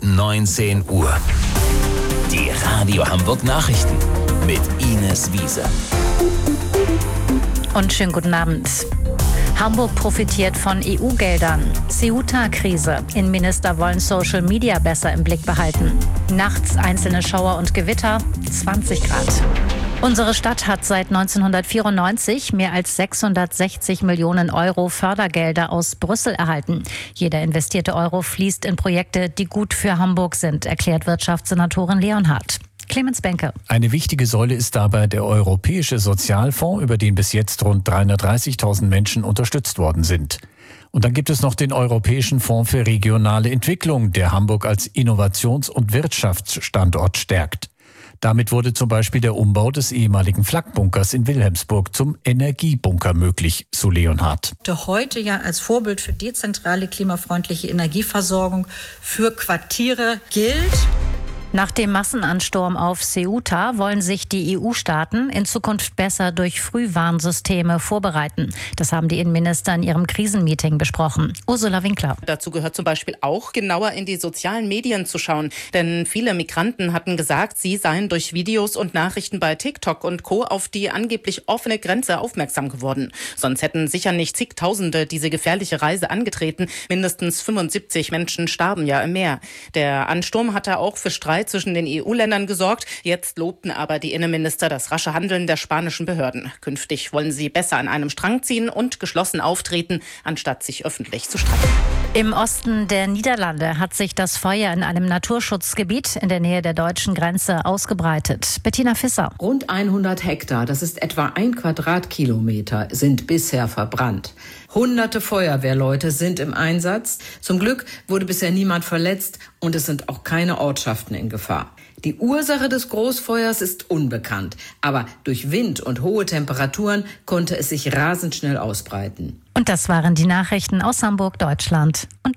19 Uhr. Die Radio Hamburg Nachrichten mit Ines Wiese. Und schönen guten Abend. Hamburg profitiert von EU-Geldern. Ceuta-Krise. Innenminister wollen Social Media besser im Blick behalten. Nachts einzelne Schauer und Gewitter, 20 Grad. Unsere Stadt hat seit 1994 mehr als 660 Millionen Euro Fördergelder aus Brüssel erhalten. Jeder investierte Euro fließt in Projekte, die gut für Hamburg sind, erklärt Wirtschaftssenatorin Leonhardt. Clemens Benke. Eine wichtige Säule ist dabei der Europäische Sozialfonds, über den bis jetzt rund 330.000 Menschen unterstützt worden sind. Und dann gibt es noch den Europäischen Fonds für regionale Entwicklung, der Hamburg als Innovations- und Wirtschaftsstandort stärkt. Damit wurde zum Beispiel der Umbau des ehemaligen Flakbunkers in Wilhelmsburg zum Energiebunker möglich, so Leonhardt. Heute ja als Vorbild für dezentrale, klimafreundliche Energieversorgung für Quartiere gilt. Nach dem Massenansturm auf Ceuta wollen sich die EU-Staaten in Zukunft besser durch Frühwarnsysteme vorbereiten. Das haben die Innenminister in ihrem Krisenmeeting besprochen. Ursula Winkler. Dazu gehört zum Beispiel auch, genauer in die sozialen Medien zu schauen. Denn viele Migranten hatten gesagt, sie seien durch Videos und Nachrichten bei TikTok und Co. auf die angeblich offene Grenze aufmerksam geworden. Sonst hätten sicher nicht zigtausende diese gefährliche Reise angetreten. Mindestens 75 Menschen starben ja im Meer. Der Ansturm hatte auch für Streit zwischen den EU-Ländern gesorgt. Jetzt lobten aber die Innenminister das rasche Handeln der spanischen Behörden. Künftig wollen sie besser an einem Strang ziehen und geschlossen auftreten, anstatt sich öffentlich zu streiten. Im Osten der Niederlande hat sich das Feuer in einem Naturschutzgebiet in der Nähe der deutschen Grenze ausgebreitet. Bettina Visser. Rund 100 Hektar, das ist etwa 1 Quadratkilometer, sind bisher verbrannt. Hunderte Feuerwehrleute sind im Einsatz. Zum Glück wurde bisher niemand verletzt und es sind auch keine Ortschaften in Gefahr. Die Ursache des Großfeuers ist unbekannt, aber durch Wind und hohe Temperaturen konnte es sich rasend schnell ausbreiten. Und das waren die Nachrichten aus Hamburg, Deutschland und